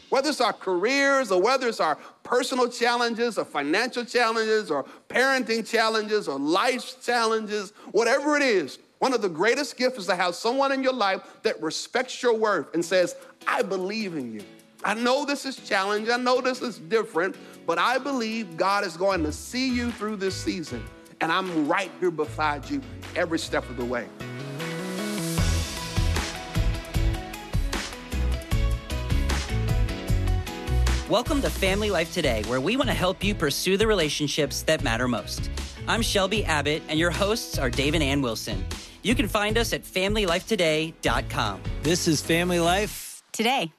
Whether it's our careers or whether it's our personal challenges or financial challenges or parenting challenges or life challenges, whatever it is, one of the greatest gifts is to have someone in your life that respects your worth and says, I believe in you. I know this is challenging. I know this is different, but I believe God is going to see you through this season. And I'm right here beside you every step of the way. Welcome to Family Life Today, where we want to help you pursue the relationships that matter most. I'm Shelby Abbott, and your hosts are Dave and Ann Wilson. You can find us at FamilyLifeToday.com. This is Family Life Today.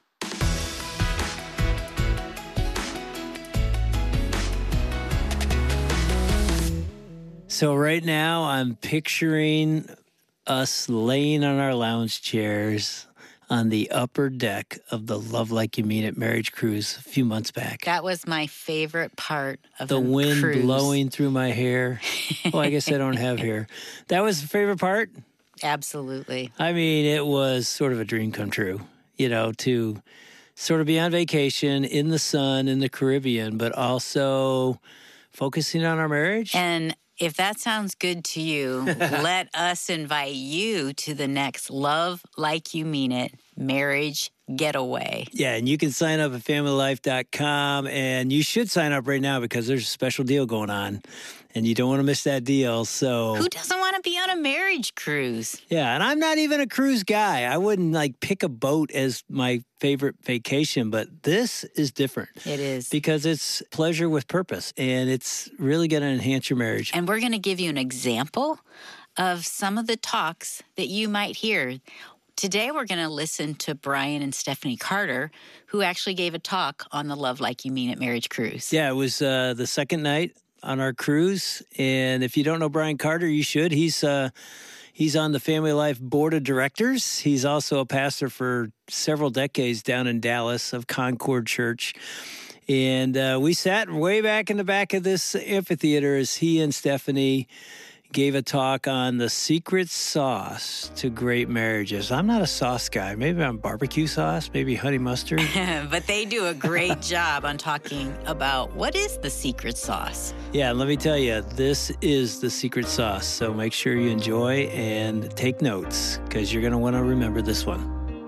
So right now I'm picturing us laying on our lounge chairs on the upper deck of the Love Like You Mean It marriage cruise a few months back. That was my favorite part of the wind cruise. Blowing through my hair. Well, I guess I don't have hair. That was the favorite part? Absolutely. I mean, it was sort of a dream come true, to sort of be on vacation in the sun in the Caribbean, but also focusing on our marriage. And if that sounds good to you, let us invite you to the next Love Like You Mean It marriage getaway. Yeah, and you can sign up at FamilyLife.com, and you should sign up right now because there's a special deal going on, and you don't want to miss that deal. So who doesn't want to be on a marriage cruise? Yeah, and I'm not even a cruise guy. I wouldn't pick a boat as my favorite vacation, but this is different. It is. Because it's pleasure with purpose, and it's really going to enhance your marriage. And we're going to give you an example of some of the talks that you might hear. Today, we're going to listen to Brian and Stephanie Carter, who actually gave a talk on the Love Like You Mean It marriage cruise. Yeah, it was the second night on our cruise. And if you don't know Brian Carter, you should. He's on the Family Life Board of Directors. He's also a pastor for several decades down in Dallas of Concord Church. And we sat way back in the back of this amphitheater as he and Stephanie gave a talk on the secret sauce to great marriages. I'm not a sauce guy. Maybe I'm barbecue sauce, maybe honey mustard. But they do a great job on talking about what is the secret sauce. Yeah, let me tell you, this is the secret sauce. So make sure you enjoy and take notes because you're going to want to remember this one.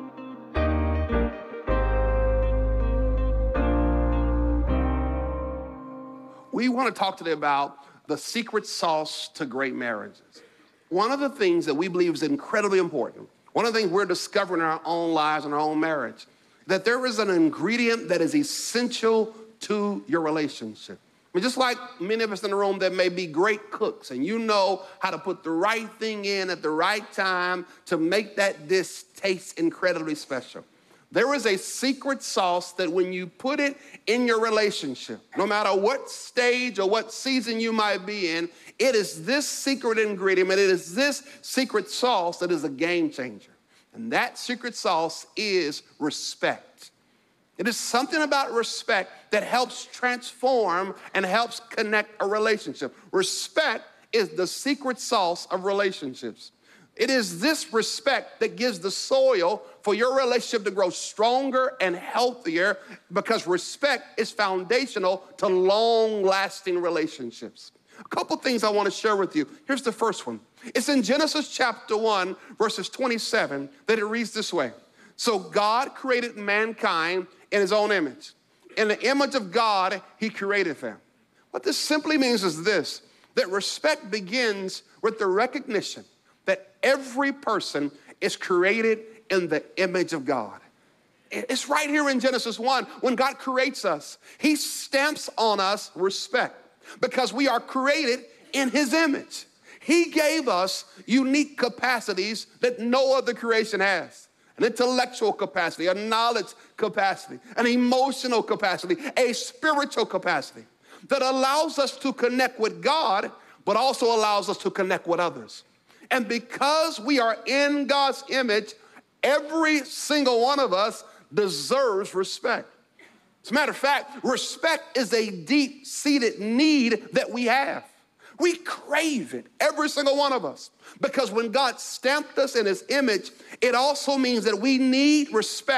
We want to talk today about the secret sauce to great marriages. One of the things that we believe is incredibly important, one of the things we're discovering in our own lives and our own marriage, that there is an ingredient that is essential to your relationship. I mean, just like many of us in the room that may be great cooks and you know how to put the right thing in at the right time to make that dish taste incredibly special. There is a secret sauce that when you put it in your relationship, no matter what stage or what season you might be in, it is this secret ingredient, and it is this secret sauce that is a game changer. And that secret sauce is respect. It is something about respect that helps transform and helps connect a relationship. Respect is the secret sauce of relationships. It is this respect that gives the soil for your relationship to grow stronger and healthier because respect is foundational to long-lasting relationships. A couple things I want to share with you. Here's the first one. It's in Genesis chapter 1, verses 27, that it reads this way. So God created mankind in his own image. In the image of God, he created them. What this simply means is this, that respect begins with the recognition that every person is created in the image of God. It's right here in Genesis 1. When God creates us, he stamps on us respect because we are created in his image. He gave us unique capacities that no other creation has. An intellectual capacity, a knowledge capacity, an emotional capacity, a spiritual capacity that allows us to connect with God, but also allows us to connect with others. And because we are in God's image, every single one of us deserves respect. As a matter of fact, respect is a deep-seated need that we have. We crave it, every single one of us. Because when God stamped us in his image, it also means that we need respect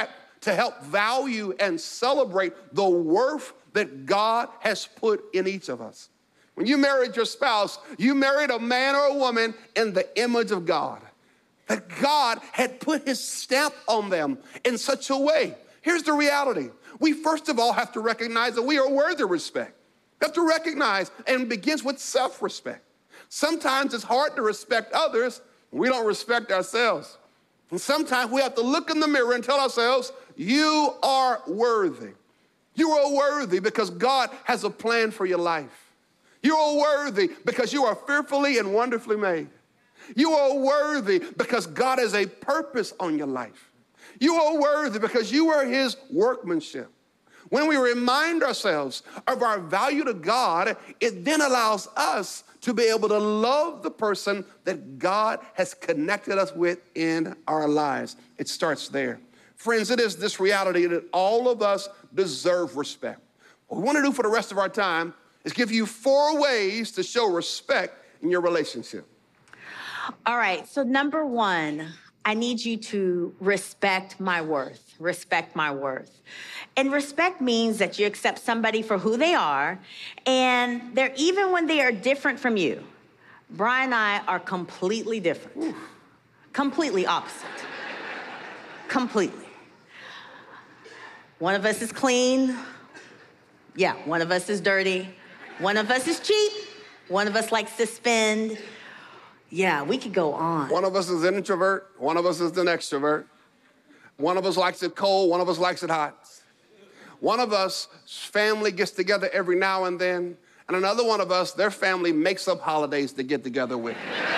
to help value and celebrate the worth that God has put in each of us. When you married your spouse, you married a man or a woman in the image of God. That God had put his stamp on them in such a way. Here's the reality. We first of all have to recognize that we are worthy of respect. We have to recognize, and it begins with self-respect. Sometimes it's hard to respect others when we don't respect ourselves. And sometimes we have to look in the mirror and tell ourselves, you are worthy. You are worthy because God has a plan for your life. You are worthy because you are fearfully and wonderfully made. You are worthy because God has a purpose on your life. You are worthy because you are his workmanship. When we remind ourselves of our value to God, it then allows us to be able to love the person that God has connected us with in our lives. It starts there. Friends, it is this reality that all of us deserve respect. What we want to do for the rest of our time is give you 4 ways to show respect in your relationship. All right, so number 1, I need you to respect my worth. Respect my worth. And respect means that you accept somebody for who they are, and they're even when they are different from you. Brian and I are completely different. Ooh. Completely opposite. Completely. One of us is clean. Yeah, one of us is dirty. One of us is cheap. One of us likes to spend. Yeah, we could go on. One of us is an introvert. One of us is an extrovert. One of us likes it cold. One of us likes it hot. One of us, family gets together every now and then. And another one of us, their family makes up holidays to get together with.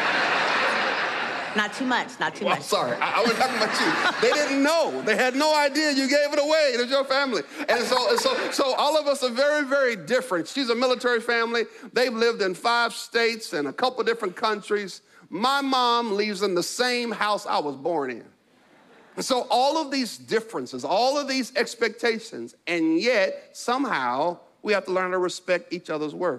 Not too much, not too much. Sorry, I was talking about you. They didn't know. They had no idea you gave it away. It was your family. And so all of us are very, very different. She's a military family. They've lived in 5 states and a couple different countries. My mom lives in the same house I was born in. And so all of these differences, all of these expectations, and yet somehow we have to learn to respect each other's worth.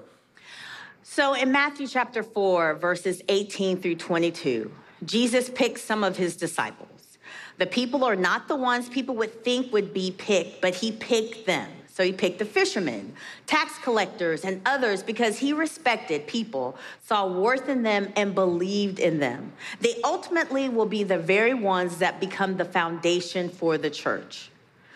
So in Matthew chapter 4, verses 18 through 22, Jesus picked some of his disciples. The people are not the ones people would think would be picked, but he picked them. So he picked the fishermen, tax collectors, and others because he respected people, saw worth in them, and believed in them. They ultimately will be the very ones that become the foundation for the church.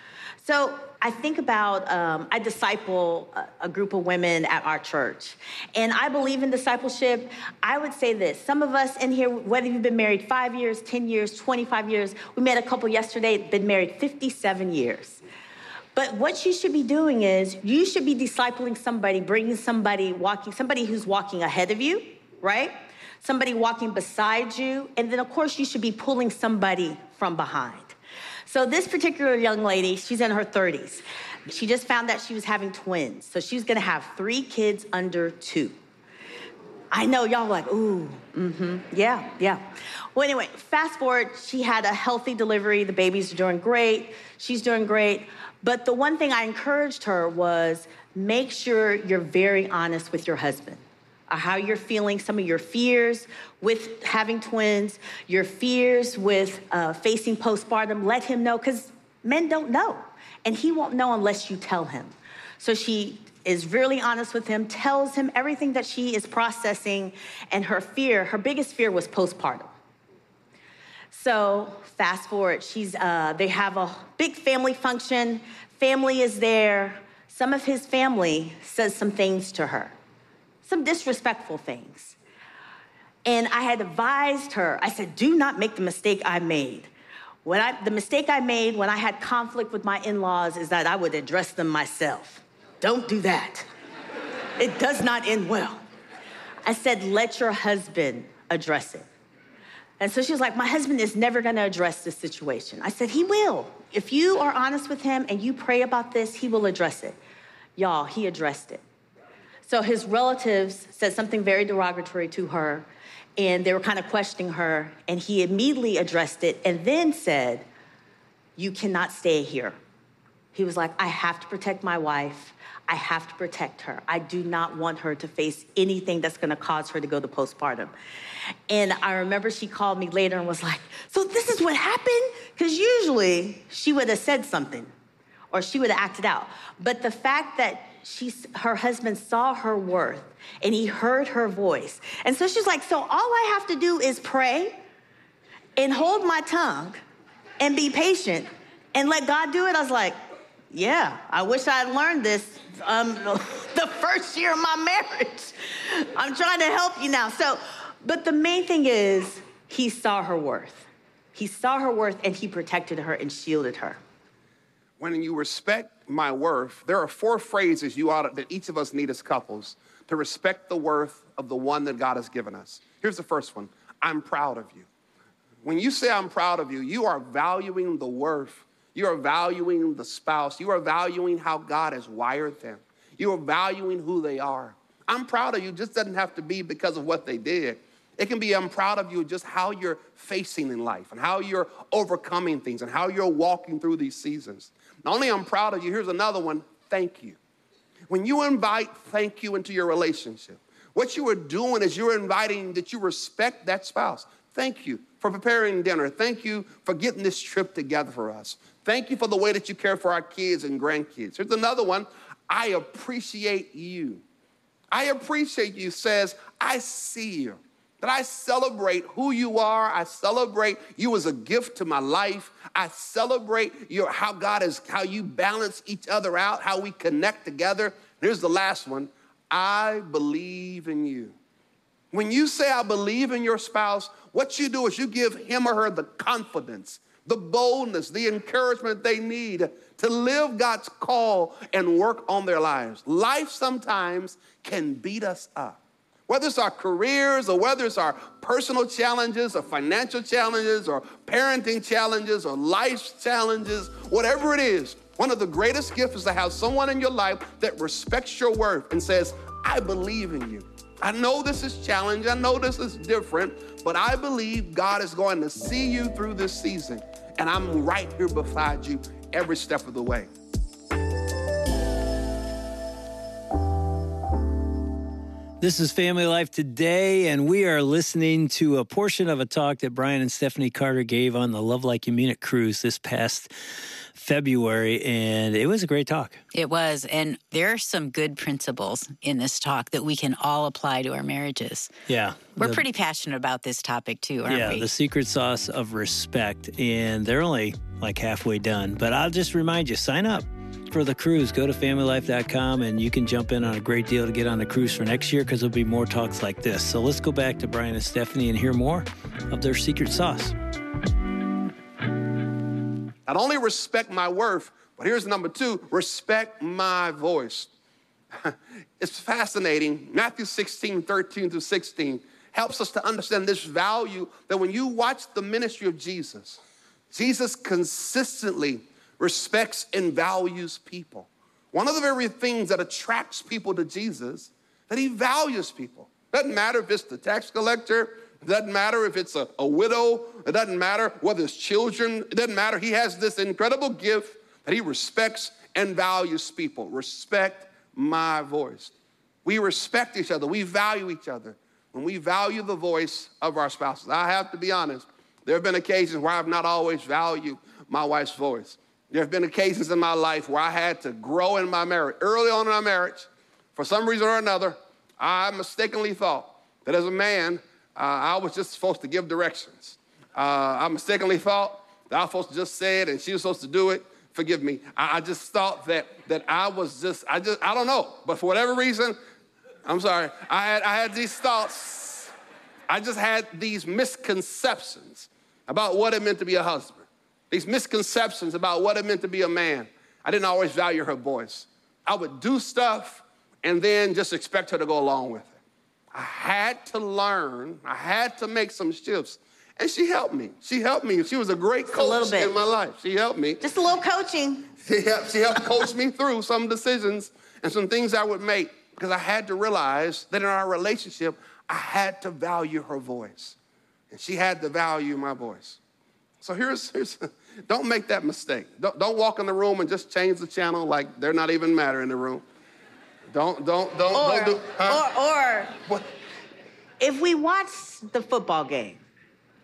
So I think about, I disciple a group of women at our church, and I believe in discipleship. I would say this, some of us in here, whether you've been married 5 years, 10 years, 25 years, we met a couple yesterday, been married 57 years. But what you should be doing is you should be discipling somebody, bringing somebody, somebody who's walking ahead of you, right? Somebody walking beside you, and then of course you should be pulling somebody from behind. So this particular young lady, she's in her 30s. She just found out she was having twins. So she was gonna have 3 kids under 2. I know, y'all like, ooh, yeah. Well, anyway, fast forward, she had a healthy delivery. The babies are doing great. She's doing great. But the one thing I encouraged her was make sure you're very honest with your husband. How you're feeling, some of your fears with having twins, your fears with facing postpartum, let him know, because men don't know. And he won't know unless you tell him. So she is really honest with him, tells him everything that she is processing, and her biggest fear was postpartum. So fast forward, they have a big family function. Family is there. Some of his family says some things to her. Some disrespectful things. And I had advised her, I said, do not make the mistake I made. The mistake I made when I had conflict with my in-laws is that I would address them myself. Don't do that. It does not end well. I said, let your husband address it. And so she was like, my husband is never gonna address this situation. I said, he will. If you are honest with him and you pray about this, he will address it. Y'all, he addressed it. So his relatives said something very derogatory to her, and they were kind of questioning her, and he immediately addressed it and then said, you cannot stay here. He was like, I have to protect my wife. I have to protect her. I do not want her to face anything that's gonna cause her to go to postpartum. And I remember she called me later and was like, so this is what happened? Because usually she would have said something or she would have acted out. But the fact that her husband saw her worth and he heard her voice. And so she's like, so all I have to do is pray and hold my tongue and be patient and let God do it. I was like, yeah, I wish I had learned this the first year of my marriage. I'm trying to help you now. But the main thing is he saw her worth. He saw her worth and he protected her and shielded her. When you respect my worth, there are 4 phrases that each of us need as couples to respect the worth of the one that God has given us. Here's the first one. I'm proud of you. When you say I'm proud of you, you are valuing the worth. You are valuing the spouse. You are valuing how God has wired them. You are valuing who they are. I'm proud of you just doesn't have to be because of what they did. It can be I'm proud of you just how you're facing in life and how you're overcoming things and how you're walking through these seasons. Not only I'm proud of you, here's another one, thank you. When you invite thank you into your relationship, what you are doing is you're inviting that you respect that spouse. Thank you for preparing dinner. Thank you for getting this trip together for us. Thank you for the way that you care for our kids and grandkids. Here's another one, I appreciate you. I appreciate you says, I see you. That I celebrate who you are. I celebrate you as a gift to my life. I celebrate how you balance each other out, how we connect together. Here's the last one. I believe in you. When you say I believe in your spouse, what you do is you give him or her the confidence, the boldness, the encouragement they need to live God's call and work on their lives. Life sometimes can beat us up. Whether it's our careers or whether it's our personal challenges or financial challenges or parenting challenges or life's challenges, whatever it is, one of the greatest gifts is to have someone in your life that respects your worth and says, I believe in you. I know this is challenging. I know this is different, but I believe God is going to see you through this season. And I'm right here beside you every step of the way. This is Family Life Today, and we are listening to a portion of a talk that Brian and Stephanie Carter gave on the Love Like You Mean It cruise this past February, and it was a great talk. It was, and there are some good principles in this talk that we can all apply to our marriages. Yeah. We're pretty passionate about this topic too, aren't we? Yeah, the secret sauce of respect, and they're only like halfway done, but I'll just remind you, sign up for the cruise. Go to familylife.com and you can jump in on a great deal to get on the cruise for next year because there'll be more talks like this. So let's go back to Brian and Stephanie and hear more of their secret sauce. Not only respect my worth, but here's number 2, respect my voice. It's fascinating. Matthew 16, 13 through 16 helps us to understand this value that when you watch the ministry of Jesus, Jesus consistently respects and values people. One of the very things that attracts people to Jesus, that he values people. Doesn't matter if it's the tax collector, it doesn't matter if it's a widow, it doesn't matter whether it's children, it doesn't matter. He has this incredible gift that he respects and values people. Respect my voice. We respect each other, we value each other when we value the voice of our spouses. I have to be honest, there have been occasions where I've not always valued my wife's voice. There have been occasions in my life where I had to grow in my marriage. Early on in our marriage, for some reason or another, I mistakenly thought that as a man, I was just supposed to give directions. I mistakenly thought that I was supposed to just say it and she was supposed to do it. Forgive me. I just thought that I was just, I don't know. But for whatever reason, I'm sorry, I had these thoughts. I just had these misconceptions about what it meant to be a husband. These misconceptions about what it meant to be a man. I didn't always value her voice. I would do stuff and then just expect her to go along with it. I had to learn. I had to make some shifts. And she helped me. She was a great coach in my life. She helped me. Just a little coaching. She helped coach me through some decisions and some things I would make because I had to realize that in our relationship, I had to value her voice. And she had to value my voice. So here's don't make that mistake. Don't walk in the room and just change the channel like they're not even matter in the room. Don't do. Or if we watch the football game,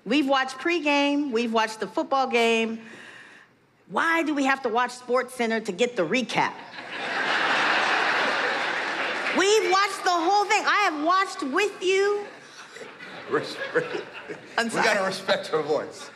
We've watched pregame. We've watched the football game. Why do we have to watch SportsCenter to get the recap? We've watched the whole thing. I have watched with you. I'm sorry. We gotta respect her voice.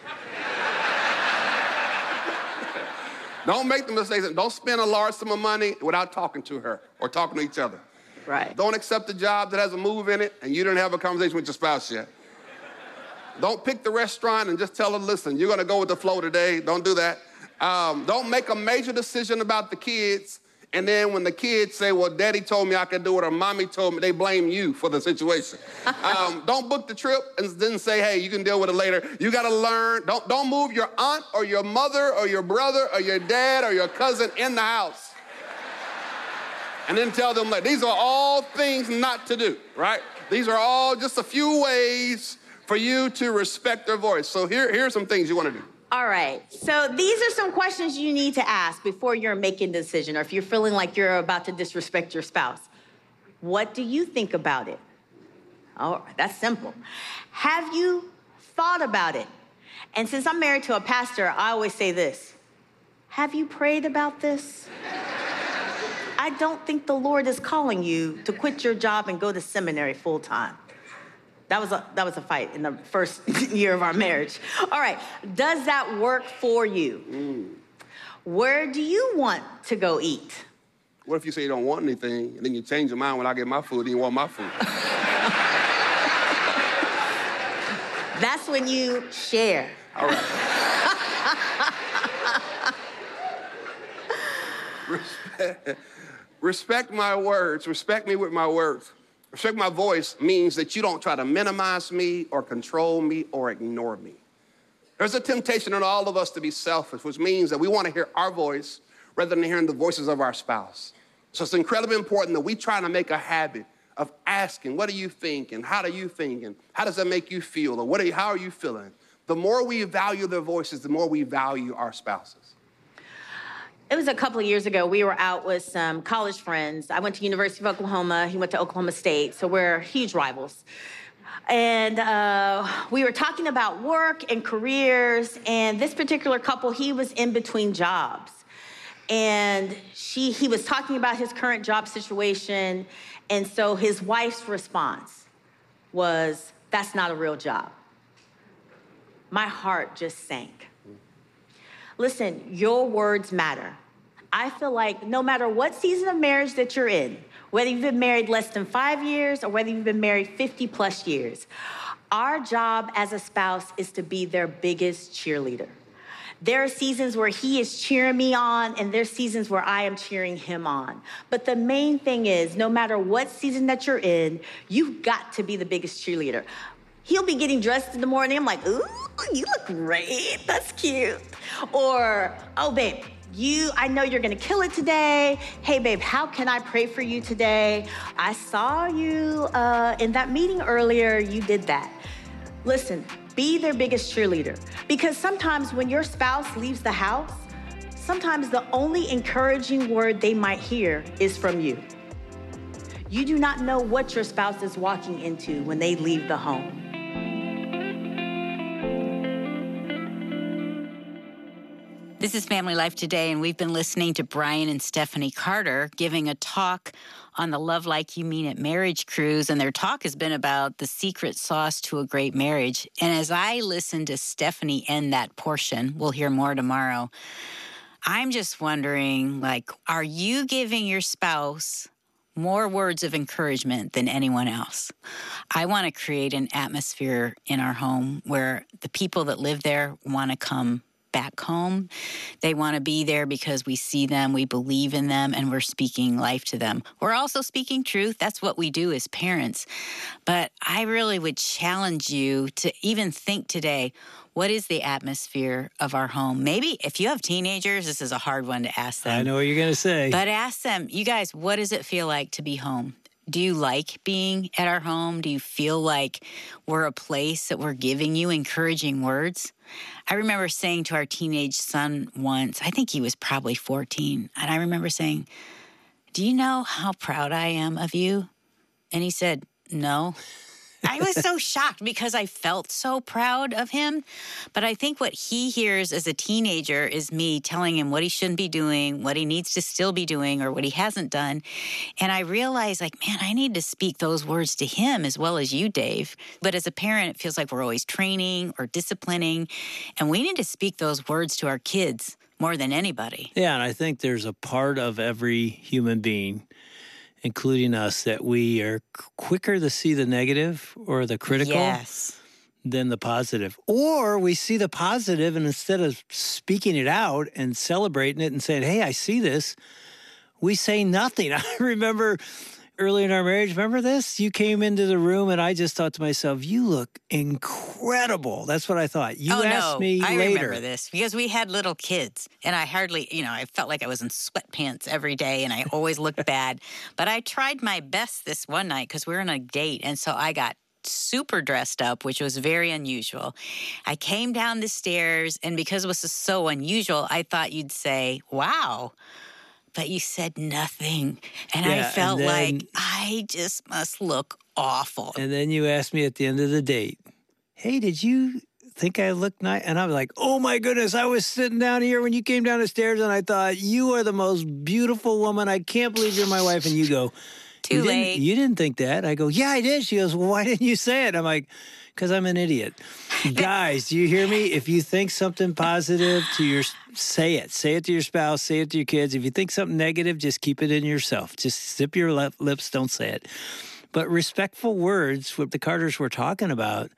Don't make the mistakes. Don't spend a large sum of money without talking to her or talking to each other. Right. Don't accept a job that has a move in it and you didn't have a conversation with your spouse yet. Don't pick the restaurant and just tell her, listen, you're gonna go with the flow today. Don't do that. Don't make a major decision about the kids, and then when the kids say, well, daddy told me I could do it, or mommy told me, they blame you for the situation. Don't book the trip and then say, hey, you can deal with it later. You gotta learn. Don't move your aunt or your mother or your brother or your dad or your cousin in the house. And then tell them, like, these are all things not to do, right? These are all just a few ways for you to respect their voice. So here's some things you wanna do. All right, so these are some questions you need to ask before you're making a decision, or if you're feeling like you're about to disrespect your spouse. What do you think about it? Oh, that's simple. Have you thought about it? And since I'm married to a pastor, I always say this: have you prayed about this? I don't think the Lord is calling you to quit your job and go to seminary full time. That was a fight in the first year of our marriage. All right, does that work for you? Where do you want to go eat? What if you say you don't want anything, and then you change your mind when I get my food, and you want my food? That's when you share. All right. Respect my words. Respect me with my words. Respect my voice means that you don't try to minimize me or control me or ignore me. There's a temptation in all of us to be selfish, which means that we want to hear our voice rather than hearing the voices of our spouse. So it's incredibly important that we try to make a habit of asking, what do you think? And how do you think? And how does that make you feel? Or how are you feeling? The more we value their voices, the more we value our spouses. It was a couple of years ago. We were out with some college friends. I went to University of Oklahoma. He went to Oklahoma State, so we're huge rivals. And we were talking about work and careers, and this particular couple, he was in between jobs. And he was talking about his current job situation, and so his wife's response was, that's not a real job. My heart just sank. Listen, your words matter. I feel like no matter what season of marriage that you're in, whether you've been married less than 5 years or whether you've been married 50 plus years, our job as a spouse is to be their biggest cheerleader. There are seasons where he is cheering me on, and there's seasons where I am cheering him on. But the main thing is, no matter what season that you're in, you've got to be the biggest cheerleader. He'll be getting dressed in the morning. I'm like, ooh, you look great. That's cute. Or, oh, babe, I know you're gonna kill it today. Hey, babe, how can I pray for you today? I saw you in that meeting earlier. You did that. Listen, be their biggest cheerleader. Because sometimes when your spouse leaves the house, sometimes the only encouraging word they might hear is from you. You do not know what your spouse is walking into when they leave the home. This is Family Life Today, and we've been listening to Brian and Stephanie Carter giving a talk on the Love Like You Mean It marriage cruise, and their talk has been about the secret sauce to a great marriage. And as I listen to Stephanie end that portion, we'll hear more tomorrow, I'm just wondering, are you giving your spouse more words of encouragement than anyone else? I want to create an atmosphere in our home where the people that live there want to come back home. They want to be there because we see them, we believe in them, and we're speaking life to them. We're also speaking truth. That's what we do as parents. But I really would challenge you to even think today, what is the atmosphere of our home? Maybe if you have teenagers, this is a hard one to ask them. I know what you're going to say. But ask them, you guys, what does it feel like to be home? Do you like being at our home? Do you feel like we're a place that we're giving you encouraging words? I remember saying to our teenage son once, I think he was probably 14, and I remember saying, do you know how proud I am of you? And he said, no. I was so shocked because I felt so proud of him. But I think what he hears as a teenager is me telling him what he shouldn't be doing, what he needs to still be doing, or what he hasn't done. And I realized, like, man, I need to speak those words to him as well as you, Dave. But as a parent, it feels like we're always training or disciplining. And we need to speak those words to our kids more than anybody. Yeah, and I think there's a part of every human being, including us, that we are quicker to see the negative or the critical than the positive. Or we see the positive, and instead of speaking it out and celebrating it and saying, hey, I see this, we say nothing. I remember early in our marriage, remember this? You came into the room and I just thought to myself, you look incredible. That's what I thought. You asked me I later. remember this because we had little kids and I hardly, I felt like I was in sweatpants every day and I always looked bad. But I tried my best this one night because we were on a date. And so I got super dressed up, which was very unusual. I came down the stairs and because it was so unusual, I thought you'd say, wow. But you said nothing. And I felt like I just must look awful. And then you asked me at the end of the date, hey, did you think I looked nice? And I was like, oh my goodness, I was sitting down here when you came down the stairs and I thought, you are the most beautiful woman. I can't believe you're my wife. And you go, Too late. You didn't think that? I go, yeah, I did. She goes, well, why didn't you say it? I'm like, because I'm an idiot. Guys, do you hear me? If you think something positive say it. Say it to your spouse. Say it to your kids. If you think something negative, just keep it in yourself. Just zip your lips. Don't say it. But respectful words, what the Carters were talking about,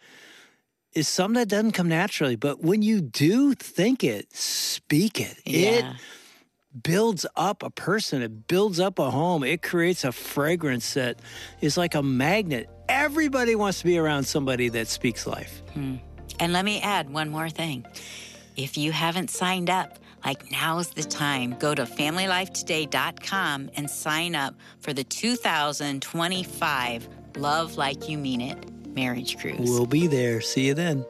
is something that doesn't come naturally. But when you do think it, speak it. Yeah. It builds up a person. It builds up a home. It creates a fragrance that is like a magnet. Everybody wants to be around somebody that speaks life. And let me add one more thing. If you haven't signed up, now's the time. Go to FamilyLifeToday.com and sign up for the 2025 Love Like You Mean It Marriage Cruise. We'll be there. See you then.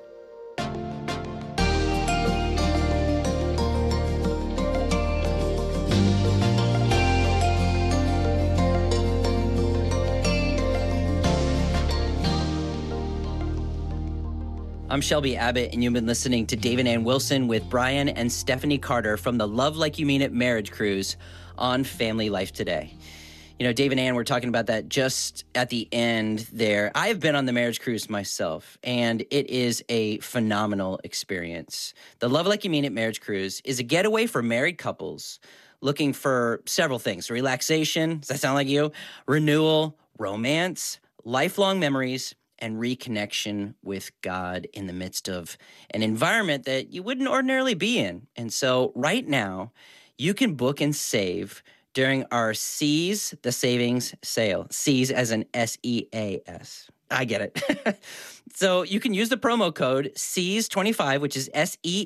I'm Shelby Abbott, and you've been listening to Dave and Ann Wilson with Brian and Stephanie Carter from the Love Like You Mean It Marriage Cruise on Family Life Today. You know, Dave and Ann were talking about that just at the end there. I have been on the marriage cruise myself, and it is a phenomenal experience. The Love Like You Mean It Marriage Cruise is a getaway for married couples looking for several things: relaxation, does that sound like you? Renewal, romance, lifelong memories, and reconnection with God in the midst of an environment that you wouldn't ordinarily be in. And so right now, you can book and save during our Seize the Savings sale. Seize as in S-E-A-S. I get it. So you can use the promo code SEAS25, which is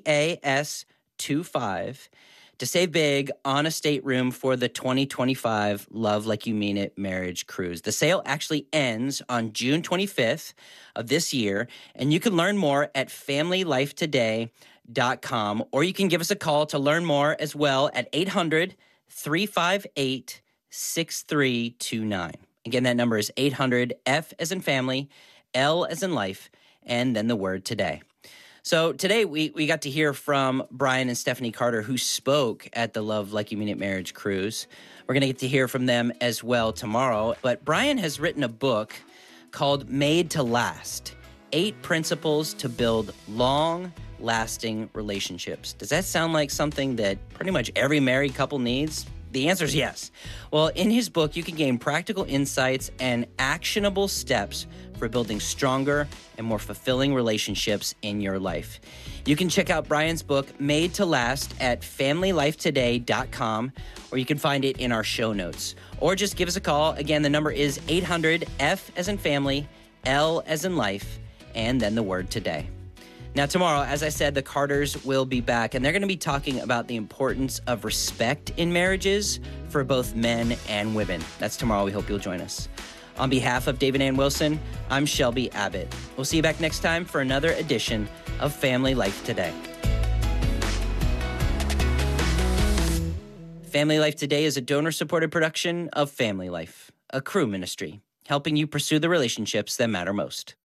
SEAS25, to save big on a stateroom for the 2025 Love Like You Mean It Marriage Cruise. The sale actually ends on June 25th of this year, and you can learn more at FamilyLifeToday.com, or you can give us a call to learn more as well at 800-358-6329. Again, that number is 800-F as in family, L as in life, and then the word today. So today we got to hear from Brian and Stephanie Carter, who spoke at the Love Like You Mean It Marriage Cruise. We're going to get to hear from them as well tomorrow. But Brian has written a book called Made to Last: 8 Principles to Build Long-Lasting Relationships. Does that sound like something that pretty much every married couple needs? The answer is yes. Well, in his book, you can gain practical insights and actionable steps for building stronger and more fulfilling relationships in your life. You can check out Brian's book, Made to Last, at FamilyLifeToday.com, or you can find it in our show notes. Or just give us a call. Again, the number is 800-F as in family, L as in life, and then the word today. Now, tomorrow, as I said, the Carters will be back, and they're going to be talking about the importance of respect in marriages for both men and women. That's tomorrow. We hope you'll join us. On behalf of Dave and Ann Wilson, I'm Shelby Abbott. We'll see you back next time for another edition of Family Life Today. Family Life Today is a donor-supported production of Family Life, a Cru ministry. helping you pursue the relationships that matter most.